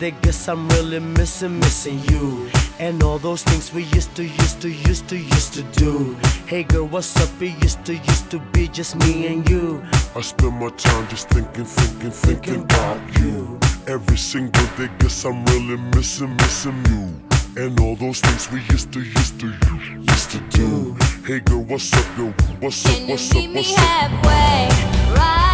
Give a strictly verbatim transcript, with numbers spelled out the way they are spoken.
they guess I'm really missing, missing you. And all those things we used to, used to, used to, used to do. Hey girl, what's up? It used to, used to be just me and you. I spend my time just thinking, thinking, thinking about you. Every single day, guess I'm really missing, missing you. And all those things we used to, used to, used to do. Hey girl, what's up, yo? What's up, Can you what's up, meet me what's up? halfway? Right.